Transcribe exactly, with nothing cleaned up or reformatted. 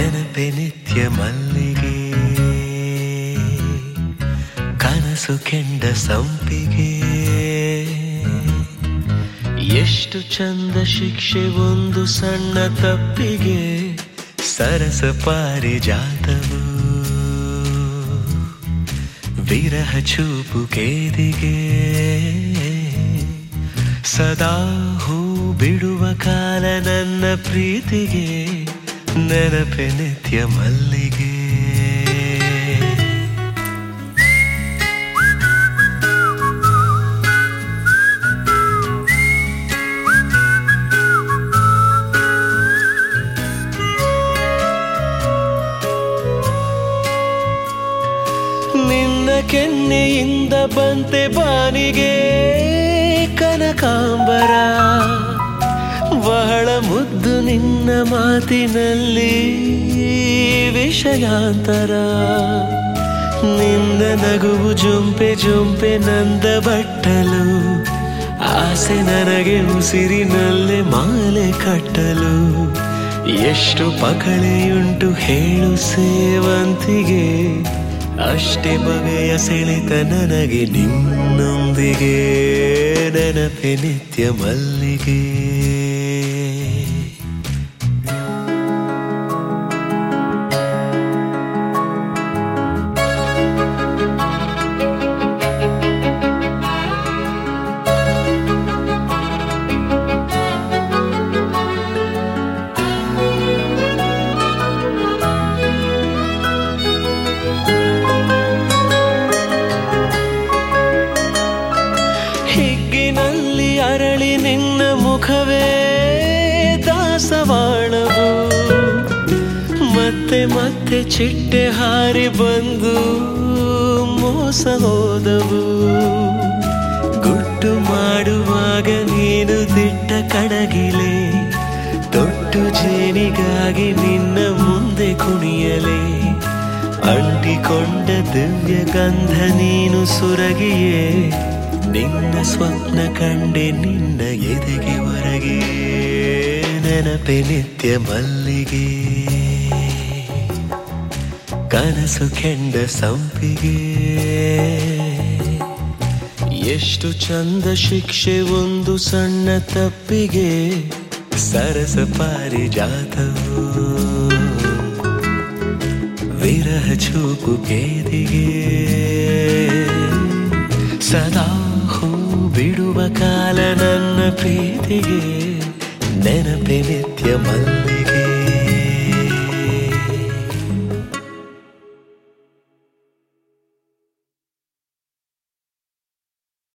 ನೆನಪೆ ನಿತ್ಯ ಮಲ್ಲಿಗೆ ಕನಸು ಕೆಂಡ ಸಂಪಿಗೆ ಎಷ್ಟು ಚಂದ ಶಿಕ್ಷೆ ಒಂದು ಸಣ್ಣ ತಪ್ಪಿಗೆ ಸರಸ ಪಾರಿಜಾತವು ವಿರಹ ಚೂಪು ಕೇದಿಗೆ ಸದಾ ಹೂ ಬಿಡುವ ಕಾಲ ನನ್ನ ಪ್ರೀತಿಗೆ ನೆನಪೆ ನಿತ್ಯ ಮಲ್ಲಿಗೆ ನಿನ್ನ ಕೆನ್ನೆಯಿಂದ ಬಂತೆ ಬಾನಿಗೆ ಕನಕಾಂಬರ ಬಹಳ ಮುದ್ದು ನಿನ್ನ ಮಾತಿನಲ್ಲಿ ವಿಷಯಾಂತರ ನಿನ್ನ ನಗುವು ಜೊಂಪೆ ಜೊಂಪೆ ನಂದ ಬಟ್ಟಲು ಆಸೆ ನನಗೆ ಉಸಿರಿನಲ್ಲೇ ಮಾಲೆ ಕಟ್ಟಲು ಎಷ್ಟು ಪಕಳೆಯುಂಟು ಹೇಳು ಸೇವಂತಿಗೆ ಅಷ್ಟೇ ಬಗೆಯ ಸೆಳೆತ ನನಗೆ ನಿನ್ನೊಂದಿಗೆ ನೆನಪೆ ನಿತ್ಯ ಮಲ್ಲಿಗೆ ಹಿಗ್ಗಿನಲ್ಲಿ ಅರಳಿ ನಿನ್ನ ಮುಖವೇ ದಾಸವಾಳವು ಮತ್ತೆ ಮತ್ತೆ ಚಿಟ್ಟೆ ಹಾರಿ ಬಂದು ಮೋಸ ಹೋದವು ಗುಟ್ಟು ಮಾಡುವಾಗ ನೀನು ದಿಟ್ಟ ಕಡಗಿಲೆ ತೊಟ್ಟು ಜೇನಿಗಾಗಿ ನಿನ್ನ ಮುಂದೆ ಕುಣಿಯಲೆ ಅಂಟಿಕೊಂಡ ದಿವ್ಯ ಗಂಧ ನೀನು ಸುರಗಿಯೇ ನಿನ್ನ ಸ್ವಪ್ನ ಕಂಡೆ ನಿನ್ನ ಎದೆಗೆ ಹೊರಗೆ ನೆನಪೆ ನಿತ್ಯ ಮಲ್ಲಿಗೆ ಕನಸು ಕೆಂಡ ಸಂಪಿಗೆ ಎಷ್ಟು ಚಂದ ಶಿಕ್ಷೆ ಒಂದು ಸಣ್ಣ ತಪ್ಪಿಗೆ ಸರಸ ಪಾರಿಜಾತವು ವಿರಹ ಚೂಪು ಕೇದಿಗೆ ಸದಾ ಹೂ ಬಿಡುವ ಕಾಲ ನನ್ನ ಪ್ರೀತಿಗೆ ನೆನಪೆ ನಿತ್ಯ ಮಲ್ಲಿಗೆ